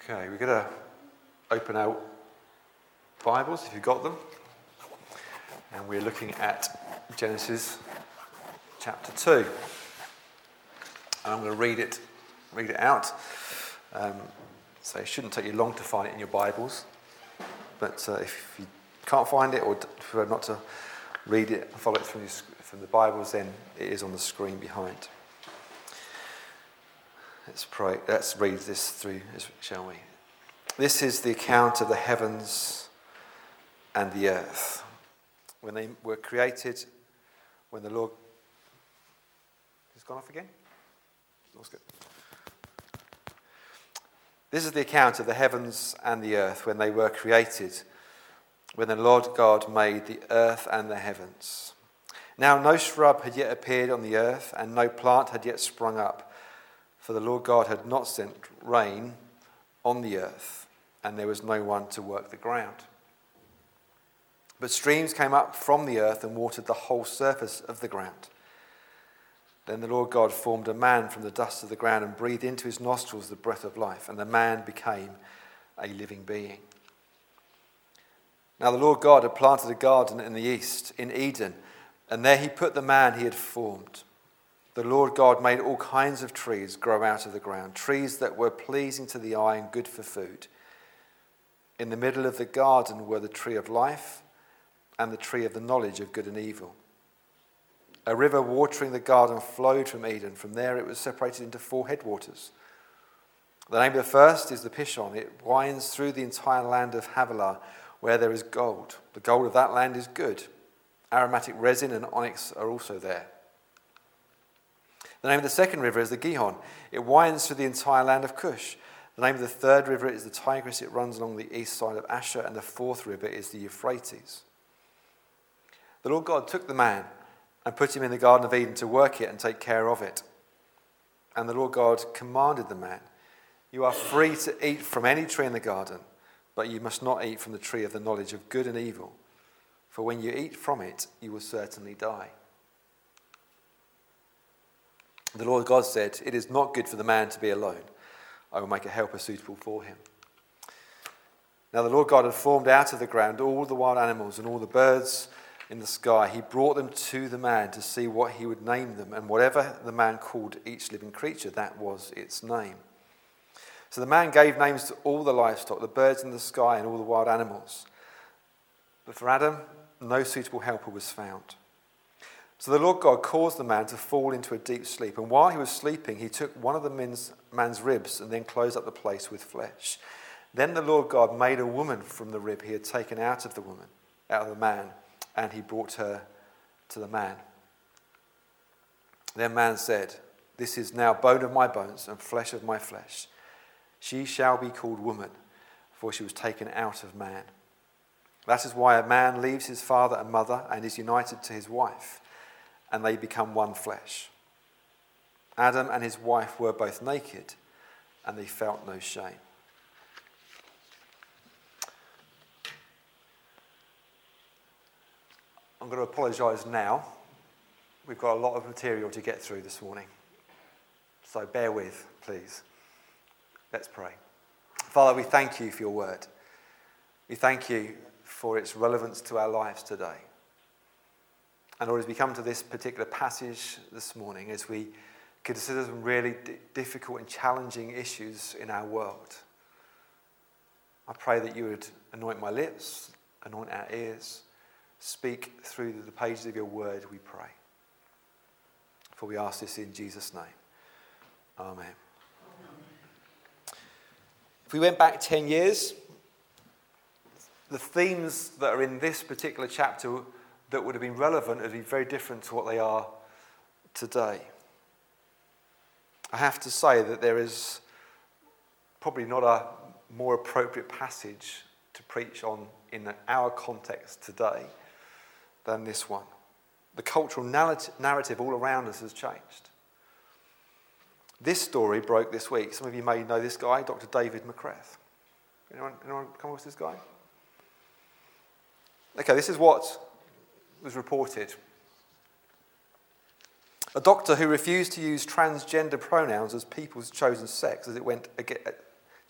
Okay, we're going to open our Bibles, if you've got them. And we're looking at Genesis chapter 2. And I'm going to read it out. So it shouldn't take you long to find it in your Bibles. But if you can't find it or prefer not to read it and follow it from the Bibles, then it is on the screen behind. Let's pray. Let's read this through, shall we? This is the account of the heavens and the earth. When they were created, when the Lord... It's gone off again? That's good. This is the account of the heavens and the earth when they were created, when the Lord God made the earth and the heavens. Now no shrub had yet appeared on the earth, and no plant had yet sprung up, for the Lord God had not sent rain on the earth, and there was no one to work the ground. But streams came up from the earth and watered the whole surface of the ground. Then the Lord God formed a man from the dust of the ground and breathed into his nostrils the breath of life, and the man became a living being. Now the Lord God had planted a garden in the east, in Eden, and there he put the man he had formed. The Lord God made all kinds of trees grow out of the ground, trees that were pleasing to the eye and good for food. In the middle of the garden were the tree of life and the tree of the knowledge of good and evil. A river watering the garden flowed from Eden. From there it was separated into 4 headwaters. The name of the first is the Pishon. It winds through the entire land of Havilah, where there is gold. The gold of that land is good. Aromatic resin and onyx are also there. The name of the second river is the Gihon. It winds through the entire land of Cush. The name of the third river is the Tigris. It runs along the east side of Asher. And the fourth river is the Euphrates. The Lord God took the man and put him in the Garden of Eden to work it and take care of it. And the Lord God commanded the man, "You are free to eat from any tree in the garden, but you must not eat from the tree of the knowledge of good and evil. For when you eat from it, you will certainly die." The Lord God said, "It is not good for the man to be alone. I will make a helper suitable for him." Now the Lord God had formed out of the ground all the wild animals and all the birds in the sky. He brought them to the man to see what he would name them, and whatever the man called each living creature, that was its name. So the man gave names to all the livestock, the birds in the sky, and all the wild animals. But for Adam, no suitable helper was found. So the Lord God caused the man to fall into a deep sleep, and while he was sleeping, he took one of the man's ribs and then closed up the place with flesh. Then the Lord God made a woman from the rib he had taken out of the man, and he brought her to the man. Then man said, "This is now bone of my bones and flesh of my flesh. She shall be called woman, for she was taken out of man. That is why a man leaves his father and mother and is united to his wife, and they become one flesh. Adam and his wife were both naked, and they felt no shame." I'm going to apologise now. We've got a lot of material to get through this morning. So bear with, please. Let's pray. Father, we thank you for your word. We thank you for its relevance to our lives today. And Lord, as we come to this particular passage this morning, as we consider some really difficult and challenging issues in our world, I pray that you would anoint my lips, anoint our ears, speak through the pages of your word, we pray. For we ask this in Jesus' name. Amen. If we went back 10 years, the themes that are in this particular chapter that would have been relevant would be very different to what they are today. I have to say that there is probably not a more appropriate passage to preach on in our context today than this one. The cultural narrative all around us has changed. This story broke this week. Some of you may know this guy, Dr. David McCreth. Anyone come across this guy? Okay, this is what was reported. A doctor who refused to use transgender pronouns as people's chosen sex, as it went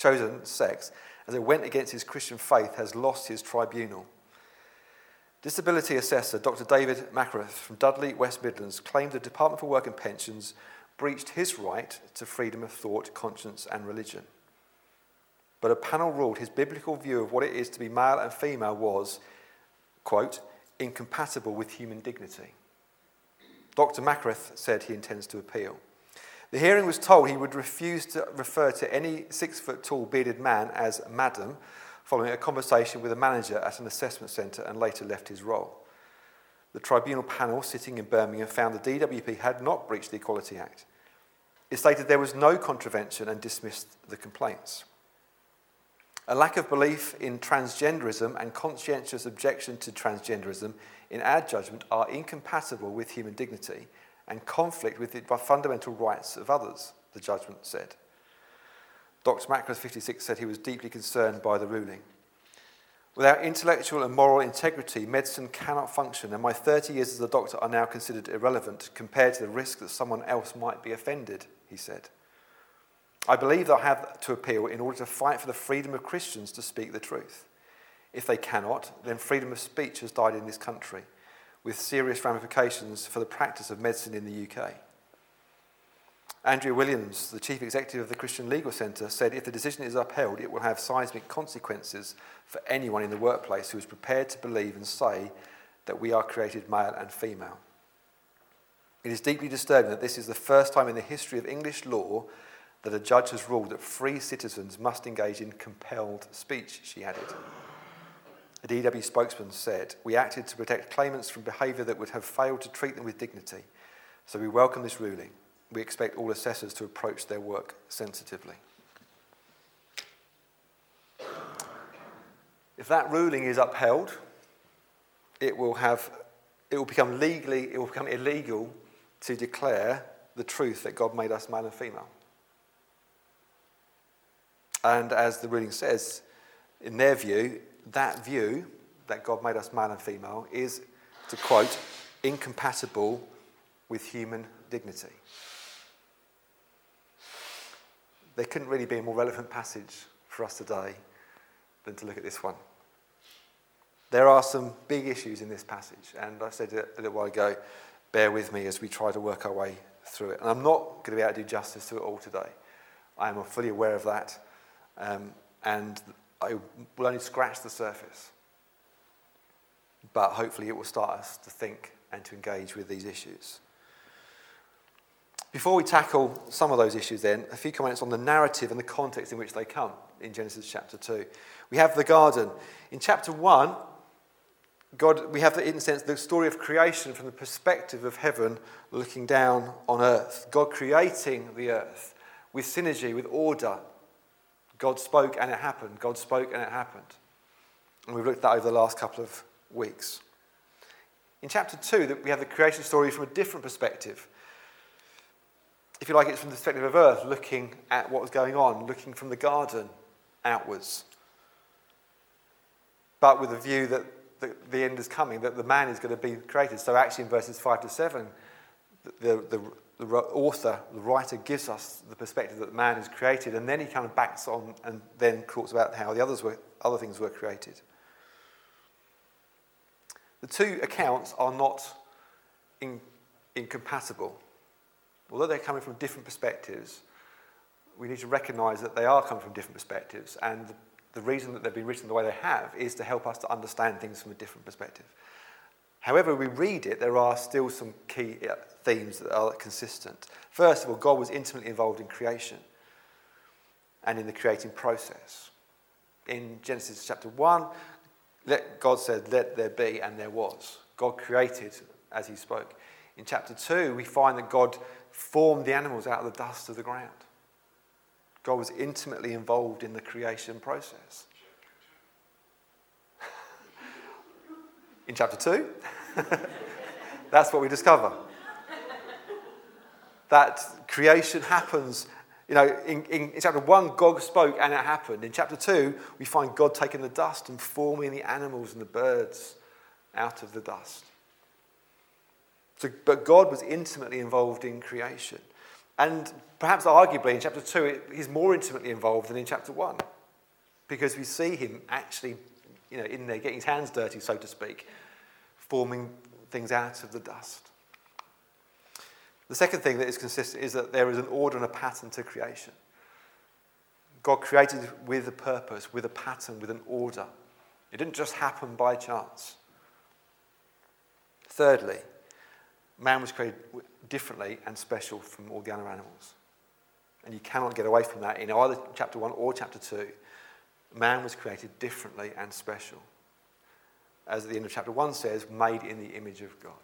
chosen sex, as it went against his Christian faith, has lost his tribunal. Disability assessor Dr. David Mackworth from Dudley, West Midlands, claimed the Department for Work and Pensions breached his right to freedom of thought, conscience and religion. But a panel ruled his biblical view of what it is to be male and female was, quote, incompatible with human dignity. Dr. Mackworth said he intends to appeal. The hearing was told he would refuse to refer to any 6-foot-tall bearded man as madam, following a conversation with a manager at an assessment centre, and later left his role. The tribunal panel sitting in Birmingham found the DWP had not breached the Equality Act. It stated there was no contravention and dismissed the complaints. A lack of belief in transgenderism and conscientious objection to transgenderism, in our judgment, are incompatible with human dignity and conflict with the fundamental rights of others, the judgment said. Dr. Mackworth, 56, said he was deeply concerned by the ruling. Without intellectual and moral integrity, medicine cannot function, and my 30 years as a doctor are now considered irrelevant compared to the risk that someone else might be offended, he said. I believe they'll have to appeal in order to fight for the freedom of Christians to speak the truth. If they cannot, then freedom of speech has died in this country, with serious ramifications for the practice of medicine in the UK. Andrea Williams, the chief executive of the Christian Legal Centre, said if the decision is upheld, it will have seismic consequences for anyone in the workplace who is prepared to believe and say that we are created male and female. It is deeply disturbing that this is the first time in the history of English law that a judge has ruled that free citizens must engage in compelled speech, she added. A DW spokesman said, we acted to protect claimants from behaviour that would have failed to treat them with dignity, so we welcome this ruling. We expect all assessors to approach their work sensitively. If that ruling is upheld, it will become illegal to declare the truth that God made us male and female. And as the ruling says, in their view that God made us male and female is, to quote, incompatible with human dignity. There couldn't really be a more relevant passage for us today than to look at this one. There are some big issues in this passage, and I said a little while ago, bear with me as we try to work our way through it. And I'm not going to be able to do justice to it all today. I am fully aware of that, and I will only scratch the surface. But hopefully it will start us to think and to engage with these issues. Before we tackle some of those issues then, a few comments on the narrative and the context in which they come in Genesis chapter 2. We have the garden. In chapter 1, we have, in a sense, the story of creation from the perspective of heaven looking down on earth. God creating the earth with synergy, with order. God spoke and it happened. God spoke and it happened. And we've looked at that over the last couple of weeks. In chapter 2, we have the creation story from a different perspective. If you like, it's from the perspective of earth, looking at what was going on, looking from the garden outwards. But with the view that the end is coming, that the man is going to be created. So actually in verses 5 to 7, the author, the writer, gives us the perspective that man is created, and then he kind of backs on and then talks about how the other things were created. The two accounts are not incompatible. Although they're coming from different perspectives, we need to recognise that they are coming from different perspectives, and the reason that they've been written the way they have is to help us to understand things from a different perspective. However we read it, there are still some key themes that are consistent. First of all, God was intimately involved in creation and in the creating process. In Genesis chapter 1, God said, let there be, and there was. God created as he spoke. In chapter 2, we find that God formed the animals out of the dust of the ground. God was intimately involved in the creation process. In chapter 2, that's what we discover. That creation happens. In chapter 1, God spoke and it happened. In chapter 2, we find God taking the dust and forming the animals and the birds out of the dust. But God was intimately involved in creation. And perhaps arguably in chapter 2, he's more intimately involved than in chapter 1, because we see him actually, in there getting his hands dirty, so to speak, forming things out of the dust. The second thing that is consistent is that there is an order and a pattern to creation. God created with a purpose, with a pattern, with an order. It didn't just happen by chance. Thirdly, man was created differently and special from all the other animals. And you cannot get away from that in either chapter 1 or chapter 2. Man was created differently and special. As at the end of chapter 1 says, made in the image of God.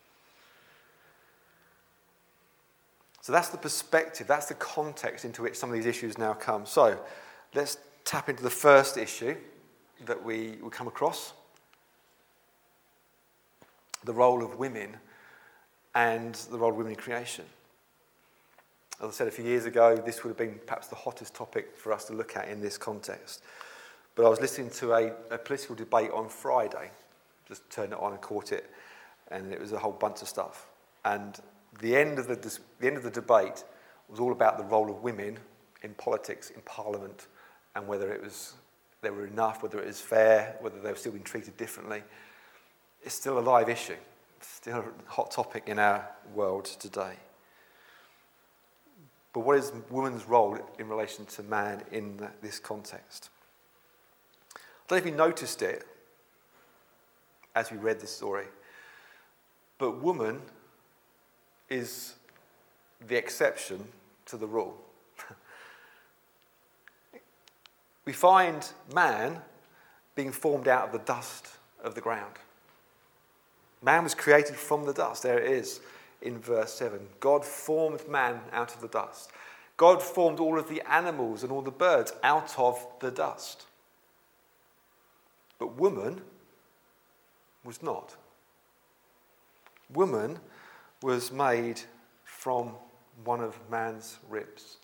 So that's the perspective, that's the context into which some of these issues now come. So let's tap into the first issue that we come across. The role of women and the role of women in creation. As I said a few years ago, this would have been perhaps the hottest topic for us to look at in this context. But I was listening to a political debate on Friday. Just turned it on and caught it, and it was a whole bunch of stuff. And the end of the debate was all about the role of women in politics, in Parliament, and whether they were enough, whether it was fair, whether they were still being treated differently. It's still a live issue. It's still a hot topic in our world today. But what is woman's role in relation to man in this context? I don't know if you noticed it as we read this story, but woman is the exception to the rule. We find man being formed out of the dust of the ground. Man was created from the dust. There it is in verse 7. God formed man out of the dust. God formed all of the animals and all the birds out of the dust. But woman was not. Woman was made from one of man's ribs.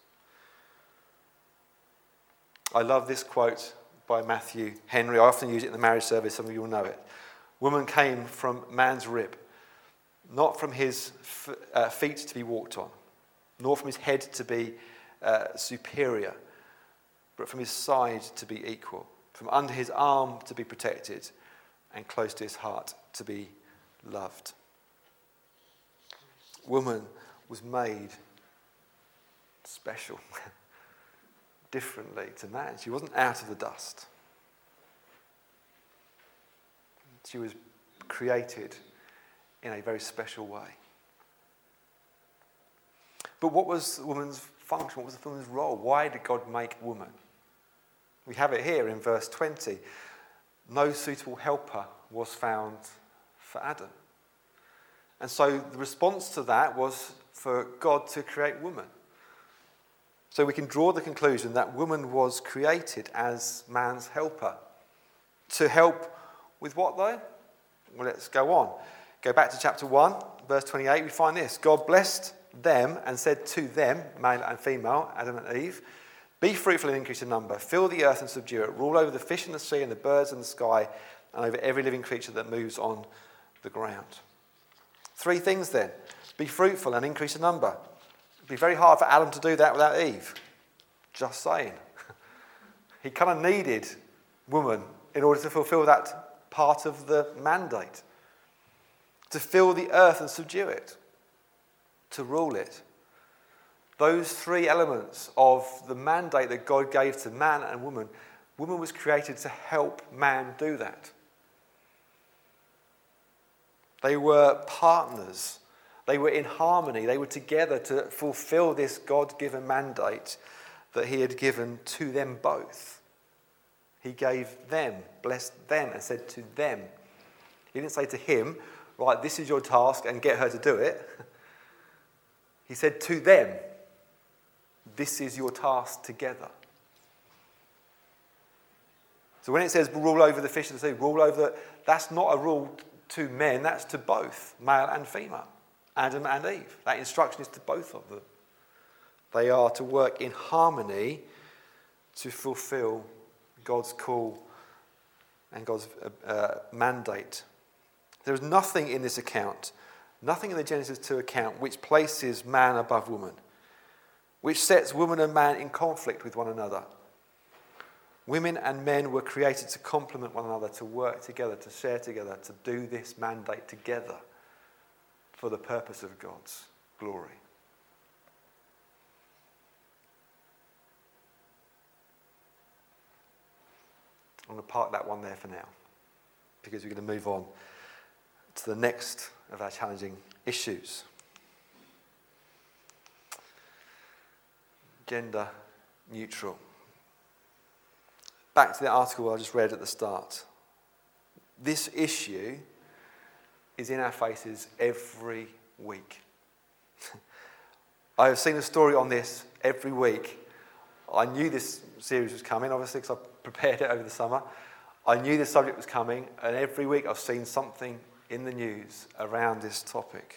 I love this quote by Matthew Henry. I often use it in the marriage service. Some of you will know it. Woman came from man's rib, not from his feet to be walked on, nor from his head to be superior, but from his side to be equal, from under his arm to be protected, and close to his heart to be loved. Woman was made special, differently to man. She wasn't out of the dust. She was created in a very special way. But what was the woman's function? What was the woman's role? Why did God make woman? We have it here in verse 20. No suitable helper was found for Adam. And so the response to that was for God to create woman. So we can draw the conclusion that woman was created as man's helper. To help with what though? Well, let's go on. Go back to chapter 1, verse 28, we find this. God blessed them and said to them, male and female, Adam and Eve, be fruitful and increase in number, fill the earth and subdue it, rule over the fish in the sea and the birds in the sky, and over every living creature that moves on the ground. 3 things then. Be fruitful and increase in number. It'd be very hard for Adam to do that without Eve. Just saying. He kind of needed woman in order to fulfill that part of the mandate. To fill the earth and subdue it. To rule it. Those 3 elements of the mandate that God gave to man and woman, woman was created to help man do that. They were partners. They were in harmony. They were together to fulfill this God-given mandate that he had given to them both. He gave them, blessed them, and said to them. He didn't say to him, right, this is your task and get her to do it. He said to them, this is your task together. So when it says rule over the fish of the sea, that's not a rule to men, that's to both, male and female, Adam and Eve. That instruction is to both of them. They are to work in harmony to fulfill God's call and God's mandate. There is nothing in this account, nothing in the Genesis 2 account, which places man above woman. which sets woman and man in conflict with one another. Women and men were created to complement one another, to work together, to share together, to do this mandate together for the purpose of God's glory. I'm going to park that one there for now, because we're going to move on to the next of our challenging issues. Gender neutral. Back to the article I just read at the start. This issue is in our faces every week. I have seen a story on this every week. I knew this series was coming, obviously, because I prepared it over the summer. I knew this subject was coming, and every week I've seen something in the news around this topic.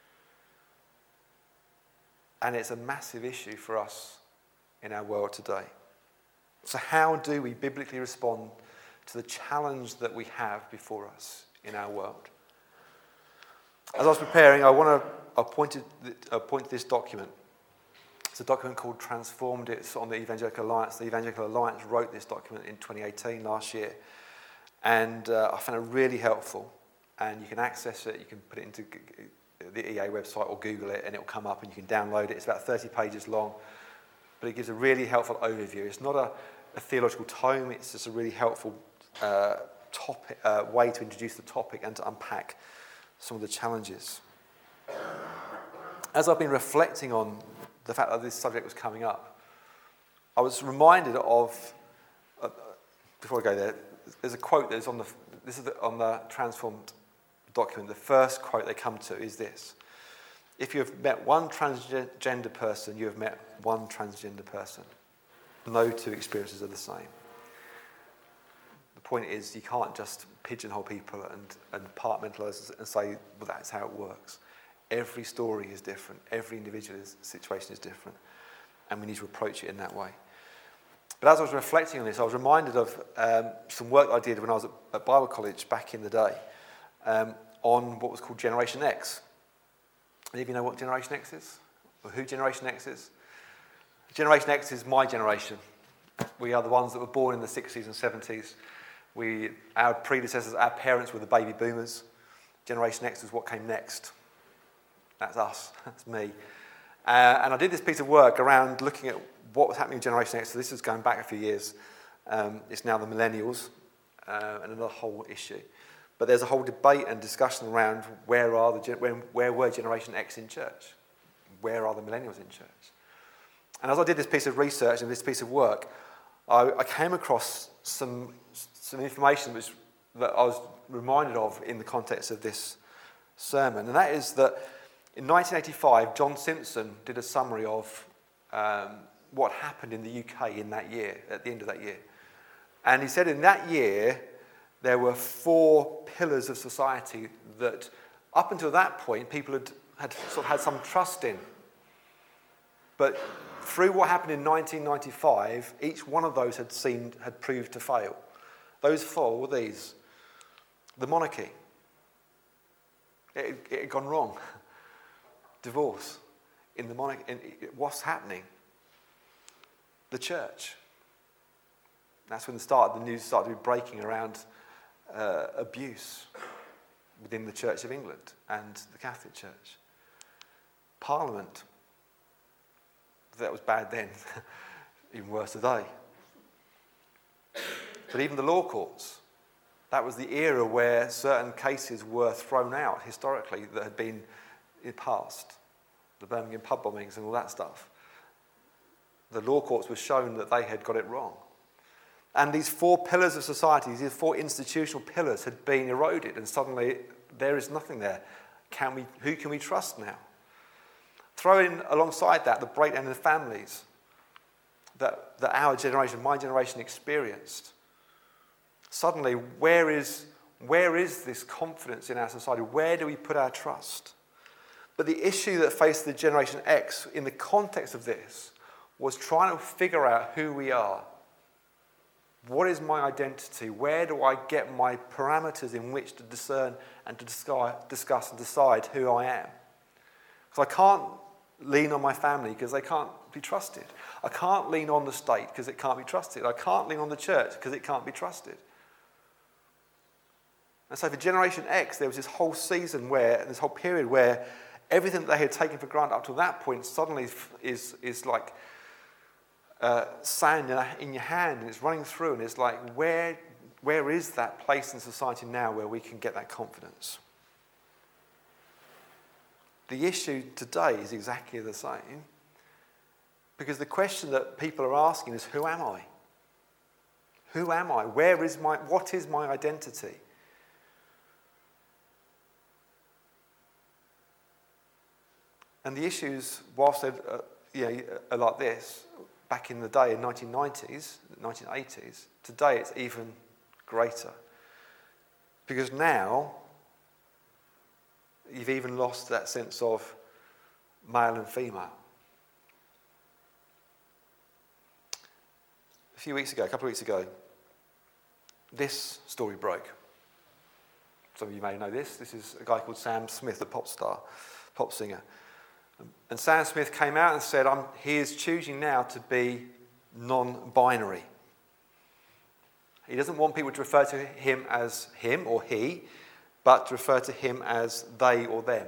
And it's a massive issue for us in our world today. So how do we biblically respond to the challenge that we have before us in our world? As I was preparing, I pointed to this document. It's a document called Transformed. It's on the Evangelical Alliance. The Evangelical Alliance wrote this document in 2018, last year. And I found it really helpful. And you can access it. You can put it into the EA website or Google it, and it'll come up and you can download it. It's about 30 pages long. But it gives a really helpful overview. It's not a theological tome. It's just a really helpful way to introduce the topic and to unpack some of the challenges. As I've been reflecting on the fact that this subject was coming up, I was reminded of, before I go there, there's a quote that's on the Transformed document. The first quote they come to is this: if you have met one transgender person, you have met one transgender person. No two experiences are the same. The point is, you can't just pigeonhole people and compartmentalise and say, well, that's how it works. Every story is different. Every individual situation is different. And we need to approach it in that way. But as I was reflecting on this, I was reminded of some work I did when I was at Bible college back in the day on what was called Generation X. Any of you know what Generation X is? Or who Generation X is? Generation X is my generation. We are the ones that were born in the 60s and 70s. Our predecessors, our parents were the baby boomers. Generation X is what came next. That's us. That's me. And I did this piece of work around looking at what was happening with Generation X. So this is going back a few years. It's now the millennials and another whole issue. But there's a whole debate and discussion around where were Generation X in church? Where are the millennials in church? And as I did this piece of research and this piece of work, I came across some information that I was reminded of in the context of this sermon. And that is that in 1985, John Simpson did a summary of what happened in the UK in that year, at the end of that year. And he said in that year, there were 4 pillars of society that up until that point, people had sort of had some trust in. But through what happened in 1995, each one of those had proved to fail. Those 4 were these. The monarchy. It had gone wrong. Divorce in the monarchy. What's happening? The church. That's when the news started to be breaking around abuse within the Church of England and the Catholic Church. Parliament. That was bad then, even worse today. But even the law courts, that was the era where certain cases were thrown out historically that had been in the past. The Birmingham pub bombings and all that stuff. The law courts were shown that they had got it wrong. And these 4 pillars of society, these 4 institutional pillars had been eroded, and suddenly there is nothing there. Who can we trust now? Throw in alongside that the breakdown in the families that our generation, my generation, experienced. Suddenly, where is this confidence in our society? Where do we put our trust? But the issue that faced the Generation X in the context of this was trying to figure out who we are. What is my identity? Where do I get my parameters in which to discern and to discuss and decide who I am? Because I can't lean on my family because they can't be trusted. I can't lean on the state because it can't be trusted. I can't lean on the church because it can't be trusted. And so for Generation X, there was this whole this whole period where everything that they had taken for granted up to that point suddenly is like sand in your hand, and it's running through, and it's like, where is that place in society now where we can get that confidence? The issue today is exactly the same, because the question that people are asking is, who am I? Who am I? What is my identity? And the issues, whilst they're are like this, back in the day in 1990s, 1980s, today it's even greater. Because now, you've even lost that sense of male and female. A couple of weeks ago, this story broke. Some of you may know this. This is a guy called Sam Smith, a pop singer. And Sam Smith came out and said, he is choosing now to be non-binary. He doesn't want people to refer to him as him or he, but to refer to him as they or them.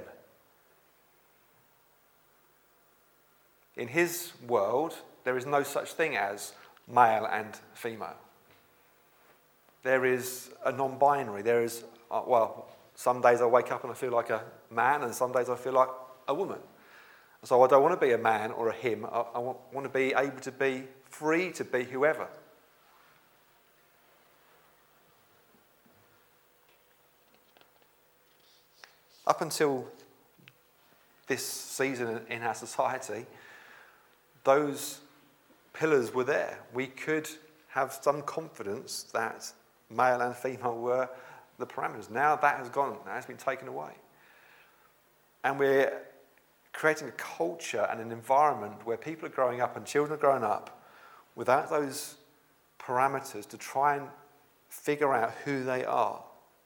In his world, there is no such thing as male and female. There is a non-binary. There is, some days I wake up and I feel like a man, and some days I feel like a woman. So I don't want to be a man or a him. I want to be able to be free to be whoever. Up until this season in our society, those pillars were there. We could have some confidence that male and female were the parameters. Now that has gone. That has been taken away. And we're creating a culture and an environment where people are growing up and children are growing up without those parameters to try and figure out who they are.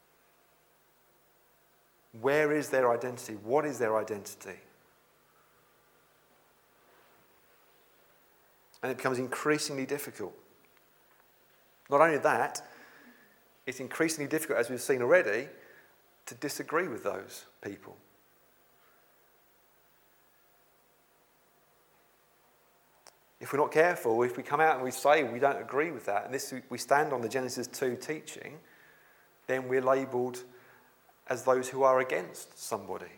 Where is their identity? What is their identity? And it becomes increasingly difficult. Not only that, it's increasingly difficult, as we've seen already, to disagree with those people. If we're not careful, if we come out and we say we don't agree with that, and we stand on the Genesis 2 teaching, then we're labelled as those who are against somebody.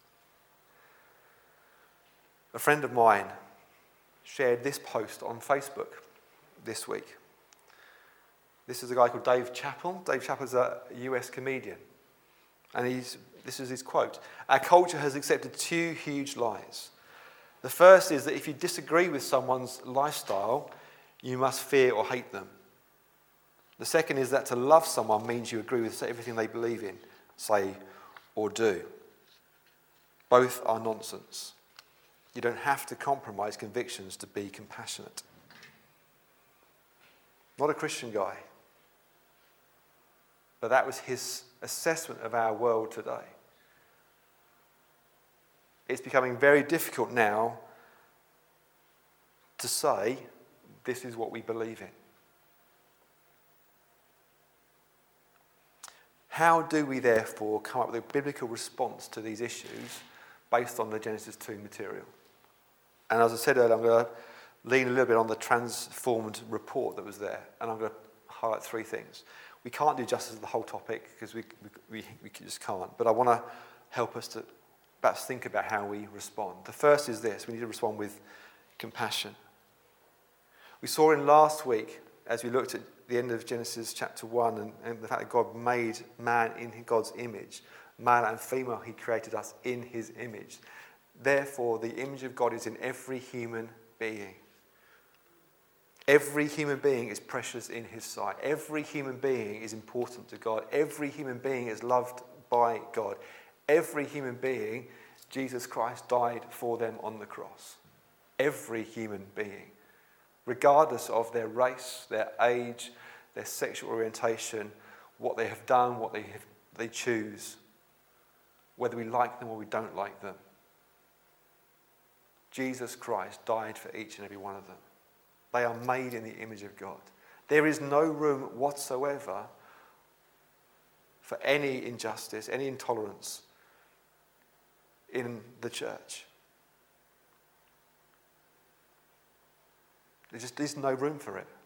A friend of mine shared this post on Facebook this week. This is a guy called Dave Chappell. Dave Chappell's a US comedian. And this is his quote: "Our culture has accepted two huge lies. The first is that if you disagree with someone's lifestyle, you must fear or hate them. The second is that to love someone means you agree with everything they believe in, say, or do. Both are nonsense. You don't have to compromise convictions to be compassionate." Not a Christian guy. But that was his assessment of our world today. It's becoming very difficult now to say this is what we believe in. How do we therefore come up with a biblical response to these issues based on the Genesis 2 material? And as I said earlier, I'm going to lean a little bit on the transformed report that was there, and I'm going to highlight three things. We can't do justice to the whole topic because we just can't, but I want to help us to perhaps think about how we respond. The first is this: we need to respond with compassion. We saw in last week, as we looked at the end of Genesis chapter 1 and the fact that God made man in God's image, male and female, he created us in his image. Therefore, the image of God is in every human being. Every human being is precious in his sight. Every human being is important to God. Every human being is loved by God. Every human being, Jesus Christ died for them on the cross. Every human being, regardless of their race, their age, their sexual orientation, what they have done, what they choose, whether we like them or we don't like them. Jesus Christ died for each and every one of them. They are made in the image of God. There is no room whatsoever for any injustice, any intolerance in the church. There just is no room for it.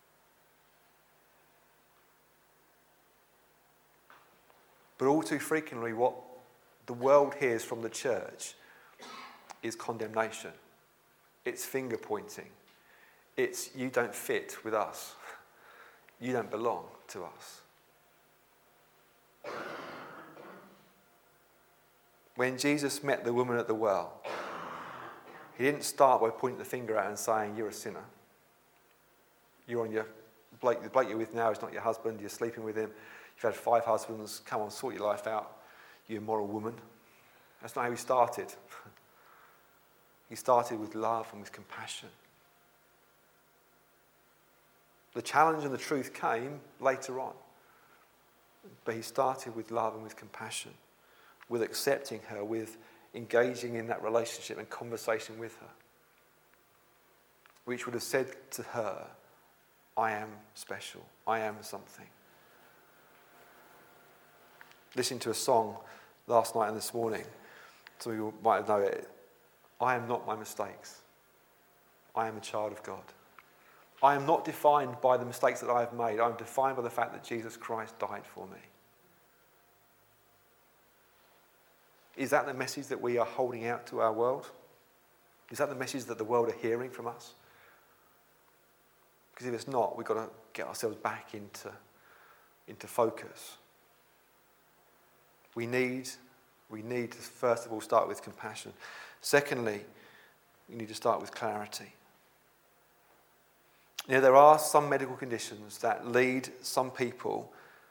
But all too frequently, what the world hears from the church is condemnation. It's finger pointing. It's, you don't fit with us. You don't belong to us. When Jesus met the woman at the well, he didn't start by pointing the finger at her and saying, you're a sinner. You're on your bloke, the bloke you're with now is not your husband, you're sleeping with him. You've had 5 husbands, come on, sort your life out, you immoral woman. That's not how he started. He started with love and with compassion. The challenge and the truth came later on. But he started with love and with compassion, with accepting her, with engaging in that relationship and conversation with her, which would have said to her, I am special, I am something. Listening to a song last night and this morning, some of you might know it. I am not my mistakes. I am a child of God. I am not defined by the mistakes that I have made. I am defined by the fact that Jesus Christ died for me. Is that the message that we are holding out to our world? Is that the message that the world are hearing from us? Because if it's not, we've got to get ourselves back into focus. We need to first of all start with compassion. Secondly, we need to start with clarity. You know, there are some medical conditions that lead some people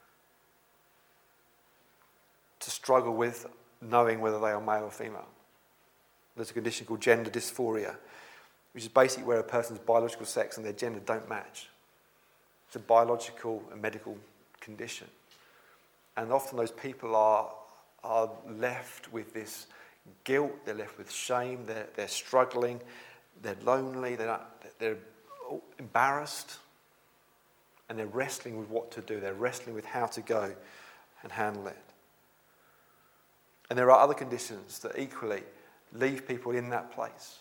to struggle with knowing whether they are male or female. There's a condition called gender dysphoria, which is basically where a person's biological sex and their gender don't match. It's a biological and medical condition. And often those people are left with this guilt, they're left with shame, they're struggling, they're lonely, they're embarrassed, and they're wrestling with what to do. They're wrestling with how to go and handle it. And there are other conditions that equally leave people in that place.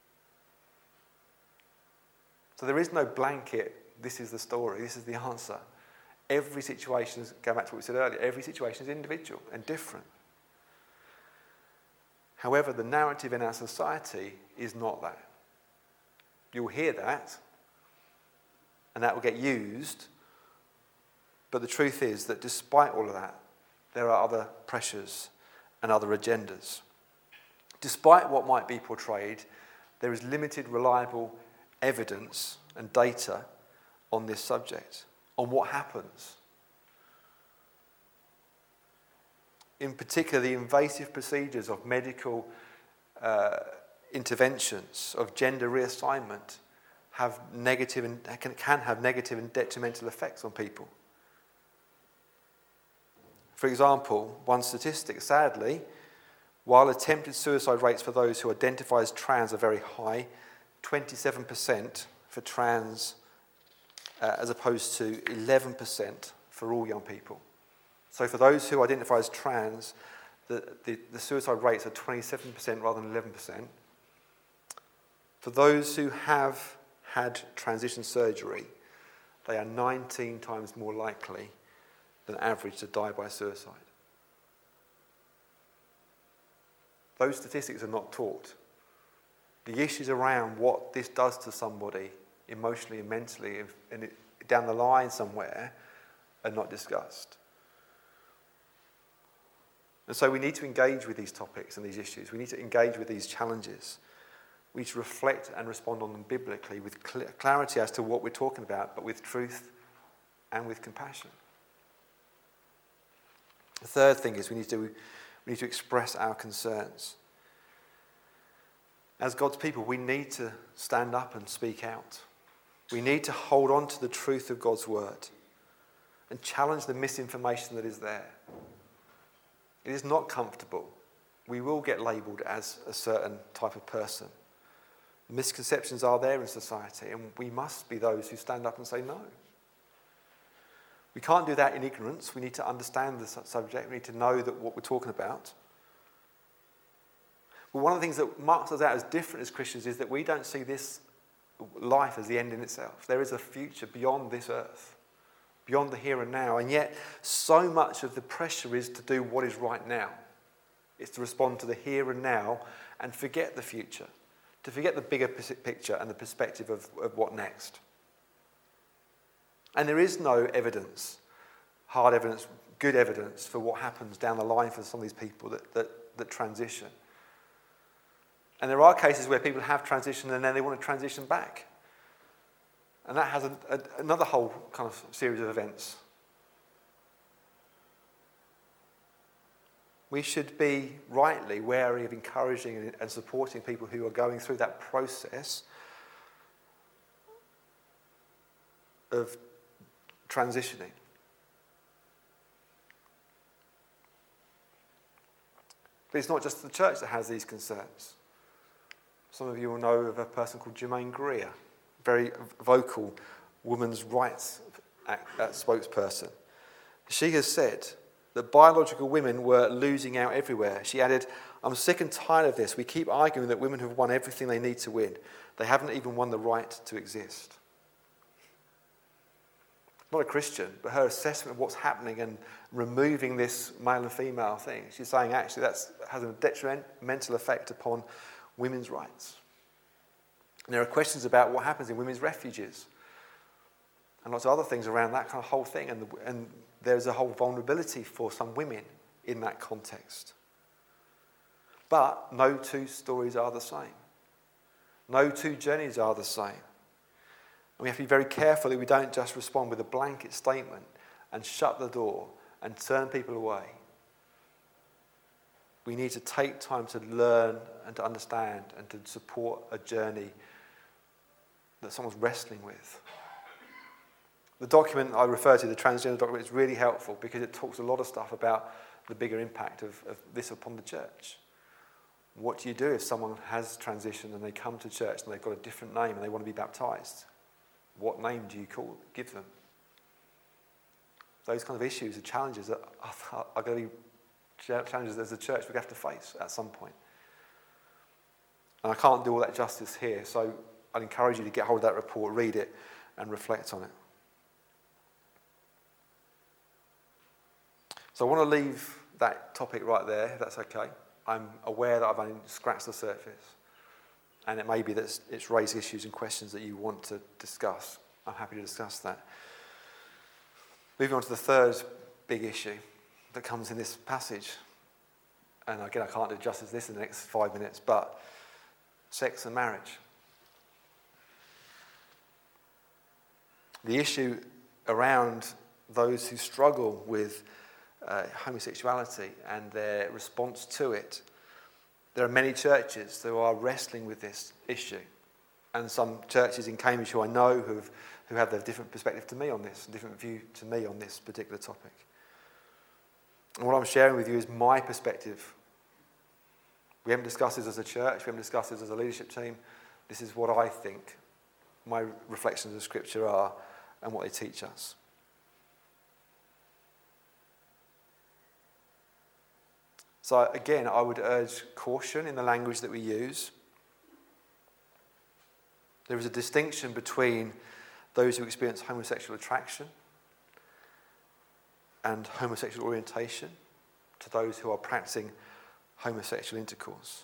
So there is no blanket, this is the story, this is the answer. Every situation, going back to what we said earlier, every situation is individual and different. However, the narrative in our society is not that. You'll hear that, and that will get used, but the truth is that despite all of that, there are other pressures and other agendas. Despite what might be portrayed, there is limited reliable evidence and data on this subject, on what happens. In particular, the invasive procedures of medical interventions, of gender reassignment, have negative and can have negative and detrimental effects on people. For example, one statistic, sadly, while attempted suicide rates for those who identify as trans are very high, 27% for trans as opposed to 11% for all young people. So for those who identify as trans, the suicide rates are 27% rather than 11%. For those who have had transition surgery, they are 19 times more likely than average to die by suicide. Those statistics are not taught. The issues around what this does to somebody emotionally and mentally and down the line somewhere are not discussed. And so we need to engage with these topics and these issues. We need to engage with these challenges. We need to reflect and respond on them biblically with clarity as to what we're talking about, but with truth and with compassion. The third thing is we need to express our concerns. As God's people, we need to stand up and speak out. We need to hold on to the truth of God's word and challenge the misinformation that is there. It is not comfortable. We will get labelled as a certain type of person. Misconceptions are there in society, and we must be those who stand up and say no. We can't do that in ignorance. We need to understand the subject. We need to know that what we're talking about. But one of the things that marks us out as different as Christians is that we don't see this life as the end in itself. There is a future beyond this earth, beyond the here and now. And yet, so much of the pressure is to do what is right now. It's to respond to the here and now and forget the future, to forget the bigger picture and the perspective of what next. And there is no evidence, hard evidence, good evidence for what happens down the line for some of these people that transition. And there are cases where people have transitioned and then they want to transition back. And that has another whole kind of series of events. We should be rightly wary of encouraging and supporting people who are going through that process of transitioning. But it's not just the church that has these concerns. Some of you will know of a person called Germaine Greer, very vocal women's rights spokesperson. She has said that biological women were losing out everywhere. She added, "I'm sick and tired of this. We keep arguing that women have won everything they need to win. They haven't even won the right to exist." Not a Christian, but her assessment of what's happening and removing this male and female thing. She's saying actually that has a detrimental effect upon women's rights. And there are questions about what happens in women's refuges and lots of other things around that kind of whole thing. And there's a whole vulnerability for some women in that context. But no two stories are the same. No two journeys are the same. And we have to be very careful that we don't just respond with a blanket statement and shut the door and turn people away. We need to take time to learn and to understand and to support a journey that someone's wrestling with. The document I refer to, the transgender document, is really helpful because it talks a lot of stuff about the bigger impact of this upon the church. What do you do if someone has transitioned and they come to church and they've got a different name and they want to be baptised? What name do you give them? Those kind of issues are challenges that are going to be challenges as a church we have to face at some point. And I can't do all that justice here, so I'd encourage you to get hold of that report, read it, and reflect on it. So I want to leave that topic right there, if that's okay. I'm aware that I've only scratched the surface, and it may be that it's raised issues and questions that you want to discuss. I'm happy to discuss that. Moving on to the third big issue that comes in this passage. And again, I can't do justice to this in the next 5 minutes, but sex and marriage. The issue around those who struggle with homosexuality and their response to it. There are many churches who are wrestling with this issue. And some churches in Cambridge who I know who have a different perspective to me on this, a different view to me on this particular topic. And what I'm sharing with you is my perspective. We haven't discussed this as a church, we haven't discussed this as a leadership team. This is what I think my reflections of Scripture are and what they teach us. So again, I would urge caution in the language that we use. There is a distinction between those who experience homosexual attraction and homosexual orientation to those who are practicing homosexual intercourse.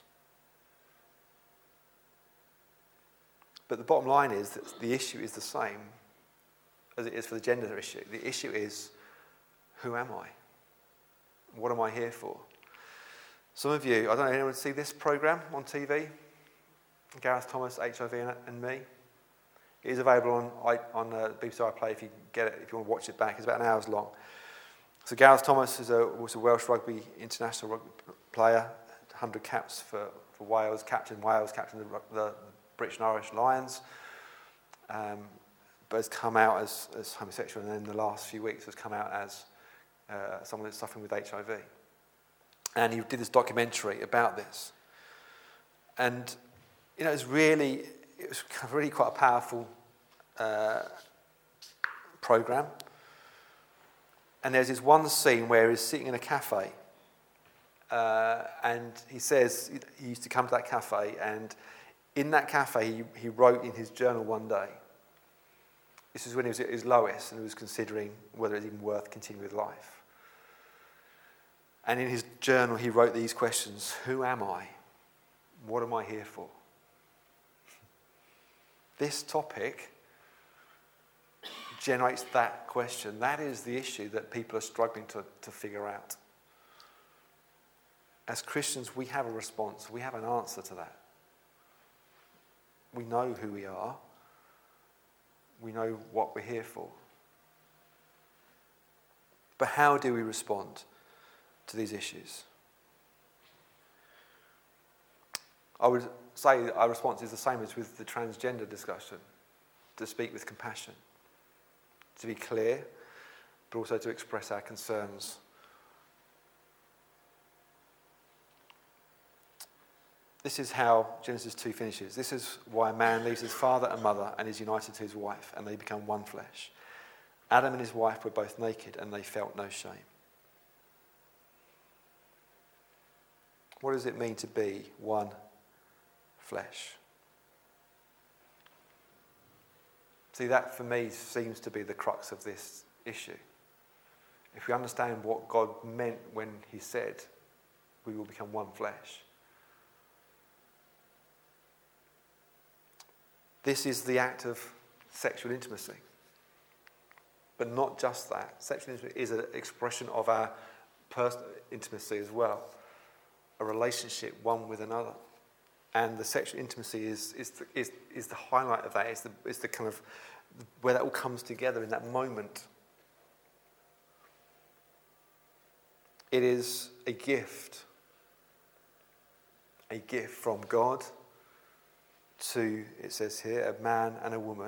But the bottom line is that the issue is the same as it is for the gender issue. The issue is, who am I? What am I here for? Some of you, I don't know, anyone see this programme on TV? Gareth Thomas, HIV and Me. It is available on BBC iPlayer if you get it, if you want to watch it back. It's about an hour long. So Gareth Thomas was a Welsh rugby international rugby player, 100 caps for Wales, captain the British and Irish Lions, but has come out as homosexual, and in the last few weeks has come out as someone that's suffering with HIV. And he did this documentary about this. And it was really quite a powerful program. And there's this one scene where he's sitting in a cafe, and he says he used to come to that cafe, and in that cafe he wrote in his journal one day. This is when he was at his lowest and he was considering whether it's even worth continuing with life. And in his journal he wrote these questions: who am I? What am I here for? This topic generates that question. That is the issue that people are struggling to figure out. As Christians, we have a response. We have an answer to that. We know who we are. We know what we're here for. But how do we respond to these issues? I would say our response is the same as with the transgender discussion: to speak with compassion, to be clear, but also to express our concerns. This is how Genesis 2 finishes. This is why a man leaves his father and mother and is united to his wife, and they become one flesh. Adam and his wife were both naked, and they felt no shame. What does it mean to be one flesh? See, that for me seems to be the crux of this issue. If we understand what God meant when he said, we will become one flesh. This is the act of sexual intimacy. But not just that. Sexual intimacy is an expression of our personal intimacy as well. A relationship one with another. And the sexual intimacy is the highlight of that. It's the kind of where that all comes together in that moment. It is a gift from God to, it says here, a man and a woman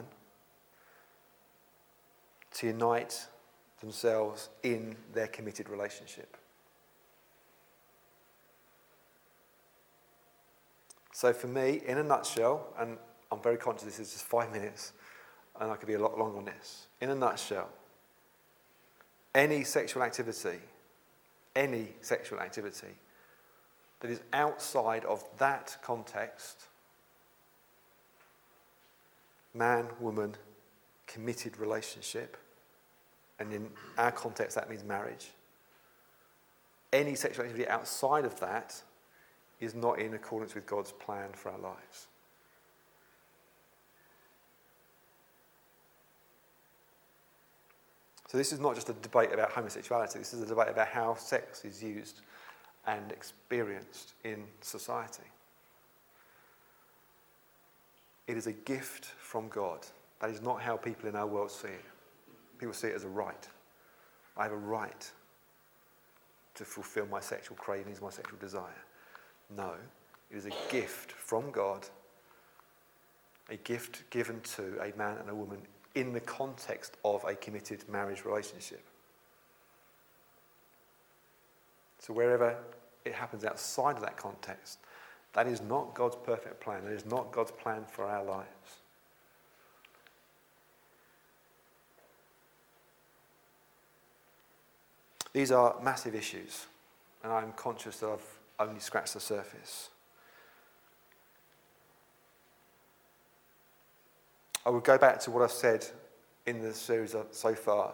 to unite themselves in their committed relationship. So for me, in a nutshell, and I'm very conscious this is just 5 minutes, and I could be a lot longer on this. In a nutshell, any sexual activity that is outside of that context, man, woman, committed relationship, and in our context that means marriage. Any sexual activity outside of that is not in accordance with God's plan for our lives. So this is not just a debate about homosexuality, this is a debate about how sex is used and experienced in society. It is a gift from God. That is not how people in our world see it. People see it as a right. I have a right to fulfill my sexual cravings, my sexual desire. No, it is a gift from God, a gift given to a man and a woman in the context of a committed marriage relationship. So wherever it happens outside of that context, that is not God's perfect plan. That is not God's plan for our lives. These are massive issues, and I'm conscious that I've only scratched the surface. I will go back to what I've said in the series so far.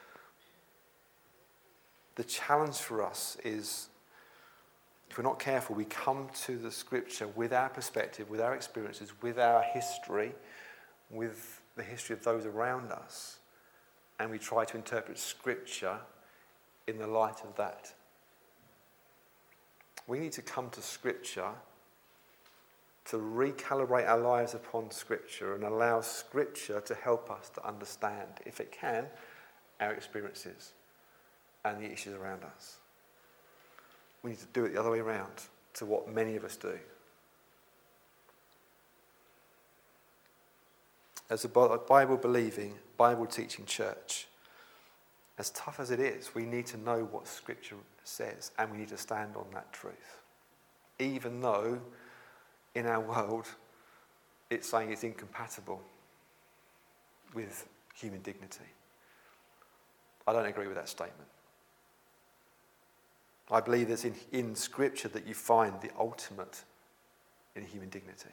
The challenge for us is, if we're not careful, we come to the scripture with our perspective, with our experiences, with our history, with the history of those around us, and we try to interpret scripture in the light of that. We need to come to scripture to recalibrate our lives upon scripture and allow scripture to help us to understand, if it can, our experiences and the issues around us. We need to do it the other way around to what many of us do. As a Bible-believing, Bible-teaching church, as tough as it is, we need to know what Scripture says, and we need to stand on that truth. Even though in our world it's saying it's incompatible with human dignity. I don't agree with that statement. I believe it's in Scripture that you find the ultimate in human dignity.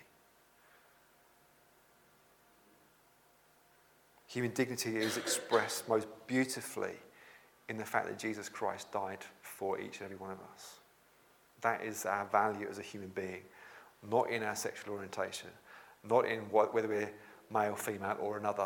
Human dignity is expressed most beautifully in the fact that Jesus Christ died for each and every one of us. That is our value as a human being, not in our sexual orientation, not in whether we're male, female, or another,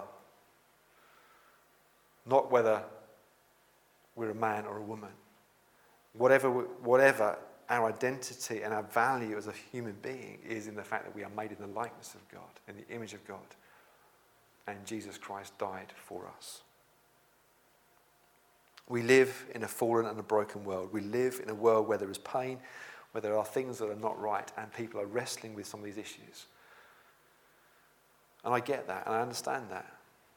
not whether we're a man or a woman. Whatever our identity and our value as a human being is in the fact that we are made in the likeness of God, in the image of God, and Jesus Christ died for us. We live in a fallen and a broken world. We live in a world where there is pain, where there are things that are not right, and people are wrestling with some of these issues. And I get that, and I understand that.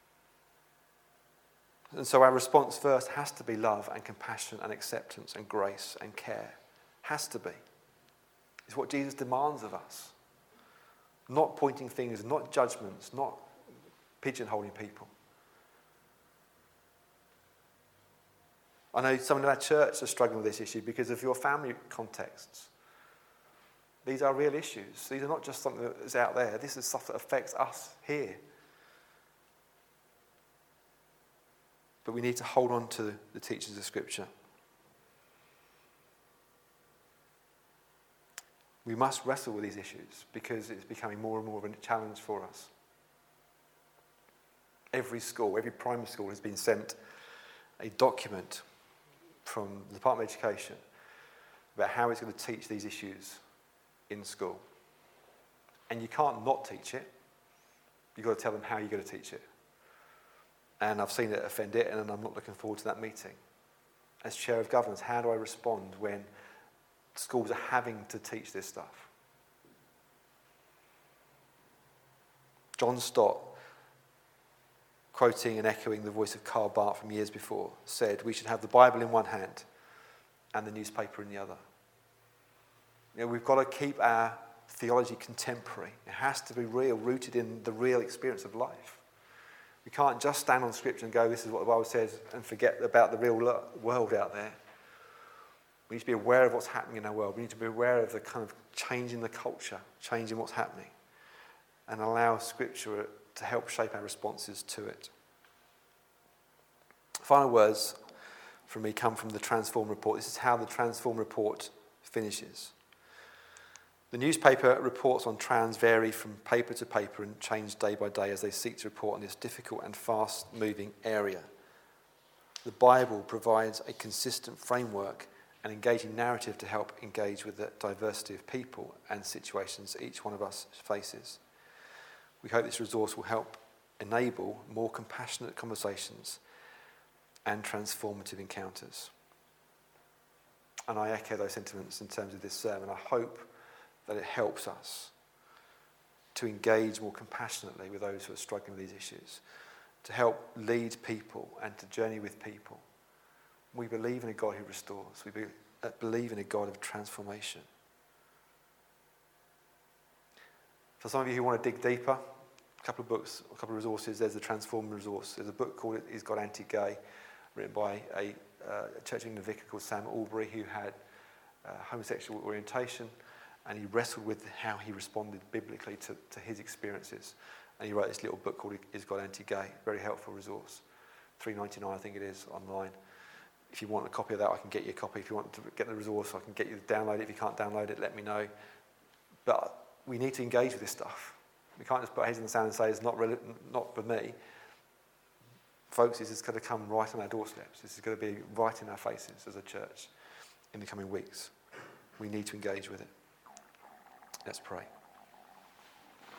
And so our response first has to be love and compassion and acceptance and grace and care. Has to be. It's what Jesus demands of us. Not pointing fingers, not judgments, not pigeonholing people. I know some of our church are struggling with this issue because of your family contexts. These are real issues. These are not just something that is out there. This is stuff that affects us here. But we need to hold on to the teachings of Scripture. We must wrestle with these issues because it's becoming more and more of a challenge for us. Every school, every primary school has been sent a document from the Department of Education about how it's going to teach these issues in school. And you can't not teach it. You've got to tell them how you're going to teach it. And I've seen it offend it, and I'm not looking forward to that meeting. As chair of governance, how do I respond when schools are having to teach this stuff? John Stott, quoting and echoing the voice of Karl Barth from years before, said we should have the Bible in one hand and the newspaper in the other. You know, we've got to keep our theology contemporary. It has to be real, rooted in the real experience of life. We can't just stand on Scripture and go, this is what the Bible says, and forget about the real world out there. We need to be aware of what's happening in our world. We need to be aware of the kind of change in the culture, change in what's happening, and allow Scripture to help shape our responses to it. Final words from me come from the Transform Report. This is how the Transform Report finishes. The newspaper reports on trans vary from paper to paper and change day by day as they seek to report on this difficult and fast-moving area. The Bible provides a consistent framework and engaging narrative to help engage with the diversity of people and situations each one of us faces. We hope this resource will help enable more compassionate conversations and transformative encounters. And I echo those sentiments in terms of this sermon. I hope that it helps us to engage more compassionately with those who are struggling with these issues, to help lead people and to journey with people. We believe in a God who restores. We believe in a God of transformation. For some of you who want to dig deeper, a couple of books, a couple of resources. There's the Transform resource. There's a book called Is God Anti-Gay, written by a Church of England vicar called Sam Albury, who had homosexual orientation, and he wrestled with how he responded biblically to his experiences. And he wrote this little book called Is God Anti-Gay? Very helpful resource. $3.99, I think it is, online. If you want a copy of that, I can get you a copy. If you want to get the resource, I can get you to download it. If you can't download it, let me know. But we need to engage with this stuff. We can't just put our heads in the sand and say it's not for me. Folks, this is going to come right on our doorsteps. This is going to be right in our faces as a church in the coming weeks. We need to engage with it. Let's pray.